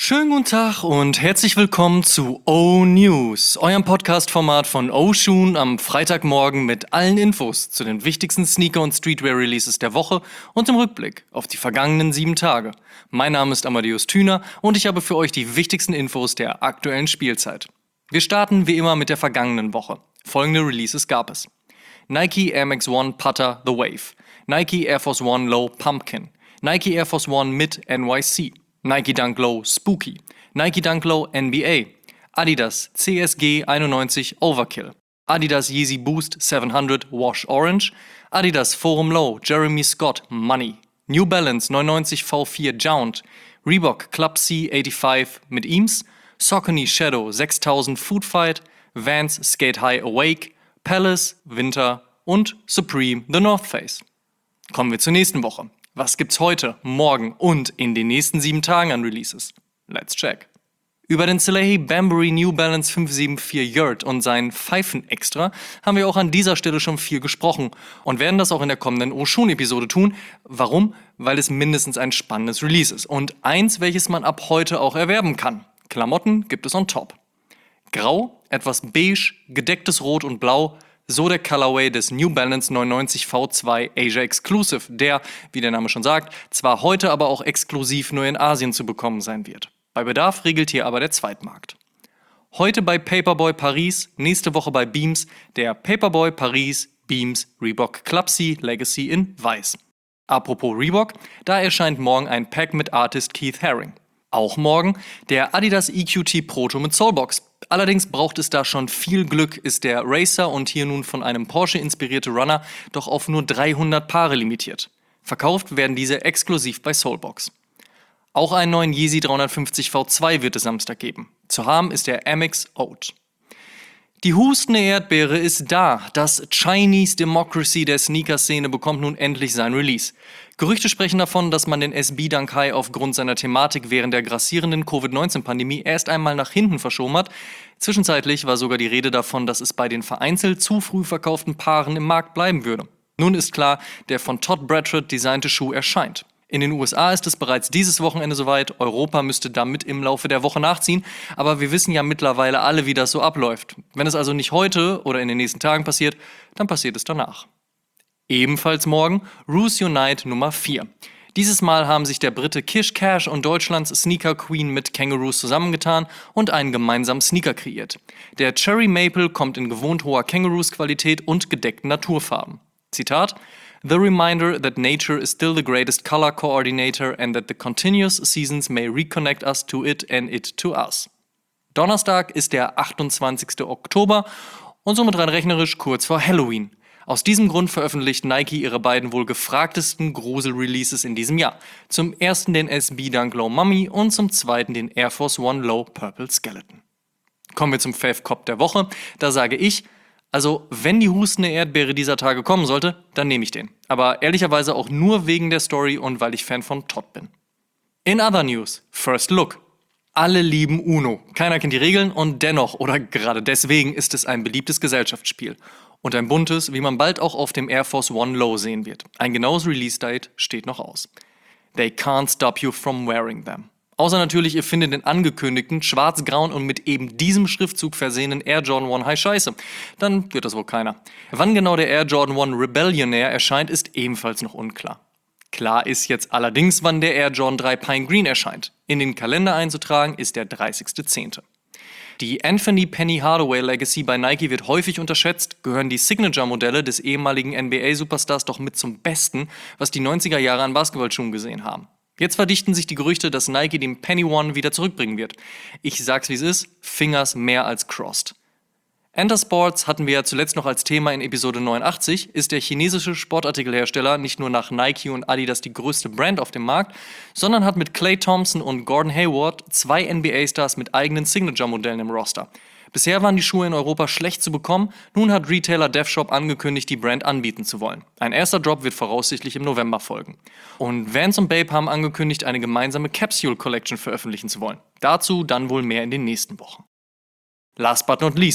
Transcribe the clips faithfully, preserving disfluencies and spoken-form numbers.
Schönen guten Tag und herzlich willkommen zu O-News, eurem Podcast-Format von Oshun am Freitagmorgen mit allen Infos zu den wichtigsten Sneaker- und Streetwear-Releases der Woche und im Rückblick auf die vergangenen sieben Tage. Mein Name ist Amadeus Thüner und ich habe für euch die wichtigsten Infos der aktuellen Spielzeit. Wir starten wie immer mit der vergangenen Woche. Folgende Releases gab es: Nike Air Max One Putter The Wave, Nike Air Force One Low Pumpkin, Nike Air Force One Mid N Y C, Nike Dunk Low Spooky, Nike Dunk Low N B A, Adidas C S G einundneunzig Overkill, Adidas Yeezy Boost siebenhundert Wash Orange, Adidas Forum Low Jeremy Scott Money, New Balance neunundneunzig V vier Jount, Reebok Club C fünfundachtzig mit Eames, Saucony Shadow sechstausend Food Fight, Vans Skate High Awake, Palace Winter und Supreme The North Face. Kommen wir zur nächsten Woche. Was gibt's heute, morgen und in den nächsten sieben Tagen an Releases? Let's check. Über den Salehi Bambury New Balance fünfhundertvier Yurt und seinen Pfeifen-Extra haben wir auch an dieser Stelle schon viel gesprochen und werden das auch in der kommenden Oshun-Episode tun. Warum? Weil es mindestens ein spannendes Release ist und eins, welches man ab heute auch erwerben kann. Klamotten gibt es on top. Grau, etwas beige, gedecktes Rot und Blau, so der Colorway des New Balance neunundneunzig V zwei Asia Exclusive, der, wie der Name schon sagt, zwar heute aber auch exklusiv nur in Asien zu bekommen sein wird. Bei Bedarf regelt hier aber der Zweitmarkt. Heute bei Paperboy Paris, nächste Woche bei Beams, der Paperboy Paris Beams Reebok Club C Legacy in Weiß. Apropos Reebok, da erscheint morgen ein Pack mit Artist Keith Haring. Auch morgen der Adidas E Q T Proto mit Soulbox. Allerdings braucht es da schon viel Glück, ist der Racer und hier nun von einem Porsche inspirierte Runner doch auf nur dreihundert Paare limitiert. Verkauft werden diese exklusiv bei Soulbox. Auch einen neuen Yeezy dreihundertfünfzig V zwei wird es Samstag geben. Zu haben ist der Amex Oat. Die hustende Erdbeere ist da. Das Chinese Democracy der Sneaker-Szene bekommt nun endlich sein Release. Gerüchte sprechen davon, dass man den S B Dunk High aufgrund seiner Thematik während der grassierenden Covid neunzehn Pandemie erst einmal nach hinten verschoben hat. Zwischenzeitlich war sogar die Rede davon, dass es bei den vereinzelt zu früh verkauften Paaren im Markt bleiben würde. Nun ist klar, der von Todd Bradford designte Schuh erscheint. In den U S A ist es bereits dieses Wochenende soweit, Europa müsste damit im Laufe der Woche nachziehen, aber wir wissen ja mittlerweile alle, wie das so abläuft. Wenn es also nicht heute oder in den nächsten Tagen passiert, dann passiert es danach. Ebenfalls morgen Roos Unite Nummer vier. Dieses Mal haben sich der Brite Kish Cash und Deutschlands Sneaker Queen mit Kangaroos zusammengetan und einen gemeinsamen Sneaker kreiert. Der Cherry Maple kommt in gewohnt hoher Kangaroos-Qualität und gedeckten Naturfarben. Zitat: The reminder that nature is still the greatest color coordinator and that the continuous seasons may reconnect us to it and it to us. Donnerstag ist der achtundzwanzigster Oktober und somit rein rechnerisch kurz vor Halloween. Aus diesem Grund veröffentlicht Nike ihre beiden wohl gefragtesten Grusel-Releases in diesem Jahr. Zum ersten den S B Dunk Low Mummy und zum zweiten den Air Force One Low Purple Skeleton. Kommen wir zum Fave-Cop der Woche. Da sage ich, also wenn die hustende Erdbeere dieser Tage kommen sollte, dann nehme ich den. Aber ehrlicherweise auch nur wegen der Story und weil ich Fan von Todd bin. In other news, First Look. Alle lieben Uno. Keiner kennt die Regeln und dennoch oder gerade deswegen ist es ein beliebtes Gesellschaftsspiel. Und ein buntes, wie man bald auch auf dem Air Force One Low sehen wird. Ein genaues Release-Date steht noch aus. They can't stop you from wearing them. Außer natürlich, ihr findet den angekündigten, schwarz-grauen und mit eben diesem Schriftzug versehenen Air Jordan One High scheiße. Dann wird das wohl keiner. Wann genau der Air Jordan One Rebellionaire erscheint, ist ebenfalls noch unklar. Klar ist jetzt allerdings, wann der Air Jordan drei Pine Green erscheint. In den Kalender einzutragen ist der dreißigster zehnte Die Anthony Penny Hardaway Legacy bei Nike wird häufig unterschätzt, gehören die Signature-Modelle des ehemaligen N B A-Superstars doch mit zum Besten, was die neunziger Jahre an Basketballschuhen gesehen haben. Jetzt verdichten sich die Gerüchte, dass Nike den Penny One wieder zurückbringen wird. Ich sag's wie es ist, Fingers mehr als crossed. Enter Sports hatten wir ja zuletzt noch als Thema in Episode neunundachtzig, ist der chinesische Sportartikelhersteller nicht nur nach Nike und Adidas die größte Brand auf dem Markt, sondern hat mit Klay Thompson und Gordon Hayward zwei N B A-Stars mit eigenen Signature-Modellen im Roster. Bisher waren die Schuhe in Europa schlecht zu bekommen, nun hat Retailer DevShop angekündigt, die Brand anbieten zu wollen. Ein erster Drop wird voraussichtlich im November folgen. Und Vans und Bape haben angekündigt, eine gemeinsame Capsule Collection veröffentlichen zu wollen. Dazu dann wohl mehr in den nächsten Wochen. Last but not least,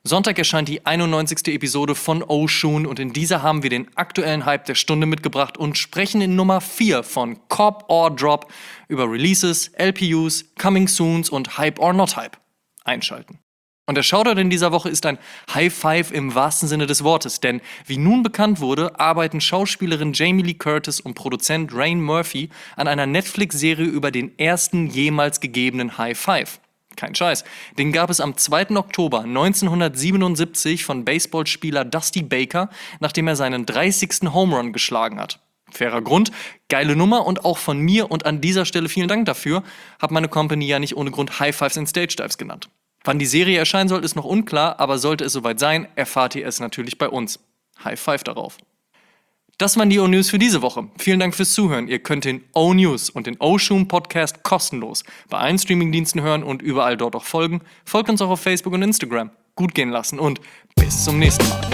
Sonntag erscheint die einundneunzigste Episode von Oshun und in dieser haben wir den aktuellen Hype der Stunde mitgebracht und sprechen in Nummer vier von Cop or Drop über Releases, L P Us, Coming Soons und Hype or Not Hype. Einschalten. Und der Shoutout in dieser Woche ist ein High Five im wahrsten Sinne des Wortes, denn wie nun bekannt wurde, arbeiten Schauspielerin Jamie Lee Curtis und Produzent Ryan Murphy an einer Netflix-Serie über den ersten jemals gegebenen High Five. Kein Scheiß. Den gab es am zweiten Oktober neunzehnhundertsiebenundsiebzig von Baseballspieler Dusty Baker, nachdem er seinen dreißigsten Home Run geschlagen hat. Fairer Grund, geile Nummer und auch von mir und an dieser Stelle vielen Dank dafür, hat meine Company ja nicht ohne Grund High Fives and Stage Dives genannt. Wann die Serie erscheinen soll, ist noch unklar, aber sollte es soweit sein, erfahrt ihr es natürlich bei uns. High Five darauf. Das waren die O-News für diese Woche. Vielen Dank fürs Zuhören. Ihr könnt den O-News und den Oshun Podcast kostenlos bei allen Streamingdiensten hören und überall dort auch folgen. Folgt uns auch auf Facebook und Instagram. Gut gehen lassen und bis zum nächsten Mal.